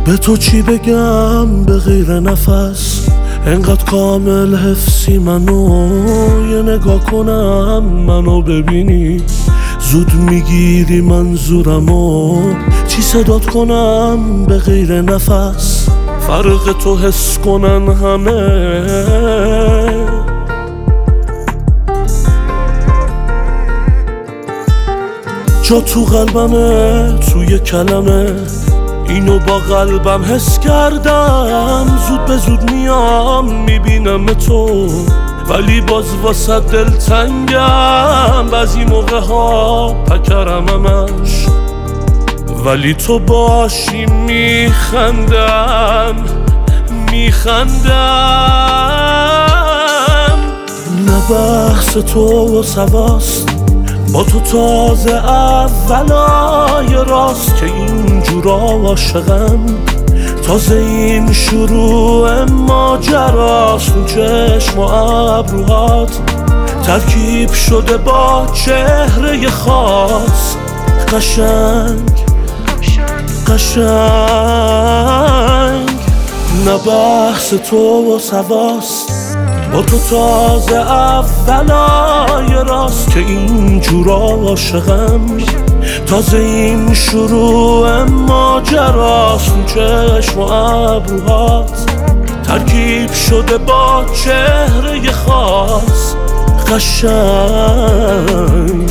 به تو چی بگم به غیر نفس، انقدر کامل حفظی منو، یه نگاه کنم منو ببینی زود میگیری منظورمو. چی صدات کنم به غیر نفس، فرق تو حس کنن همه. جا تو قلبمه، توی کلمه، اینو با قلبم حس کردم. زود به زود میام میبینم تو، ولی باز واسه دلتنگم. بعضی موقع ها پکرم همش، ولی تو باشی میخندم. نه بحث تو و سواست، با تو تازه اولای راست که اینجورا عاشقم. تازه این شروع ماجراست، اون چشم و ابروهات ترکیب شده با چهره خاص. قشنگ نه بحث تو و سواست، با تو تازه اولای راست که اینجورا عاشقم. تازه این شروع ماجراست، اون چشم و ابروهات ترکیب شده با چهره خاص. قشنگ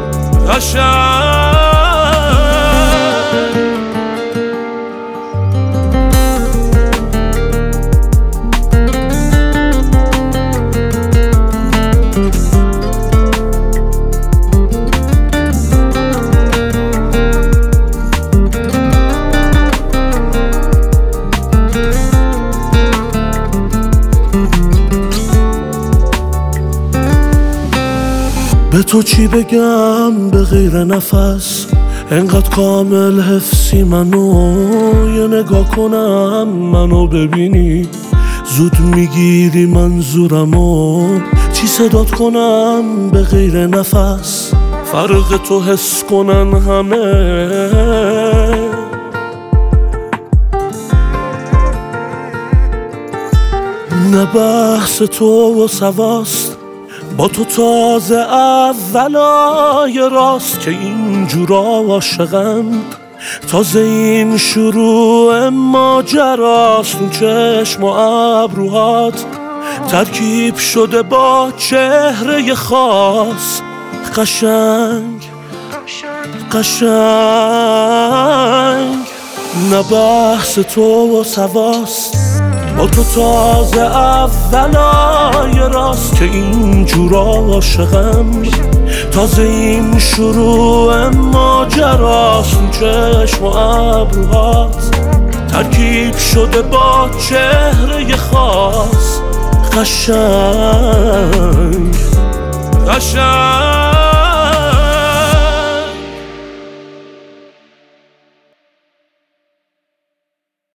به تو چی بگم به غیر نفس، انقدر کامل حفظی منو، یه نگاه کنم منو ببینی زود میگیری منظورمو. چی صدات کنم به غیر نفس، فرق تو حس کنن همه. نه بحث تو و سواست، با تو تازه اولای راست که اینجورا عاشقم. تازه این شروع ماجراست، اون چشم و ابروهات ترکیب شده با چهره خاص. قشنگ نه بحث تو و سواست، با تو تازه اولای راست که اینجورا عاشقم. تازه این شروع ماجراست، اون چشم و ابروهات ترکیب شده با چهره خاص. قشنگ